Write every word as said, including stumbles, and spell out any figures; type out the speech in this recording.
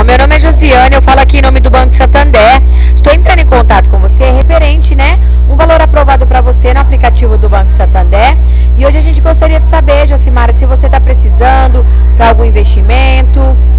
meu nome é Josiane, eu falo aqui em nome do Banco Santander. Estou entrando em contato com você referente, né, um valor aprovado para você no aplicativo do Banco Santander. E hoje a gente gostaria de saber, Jocimara, se você está precisando para algum investimento.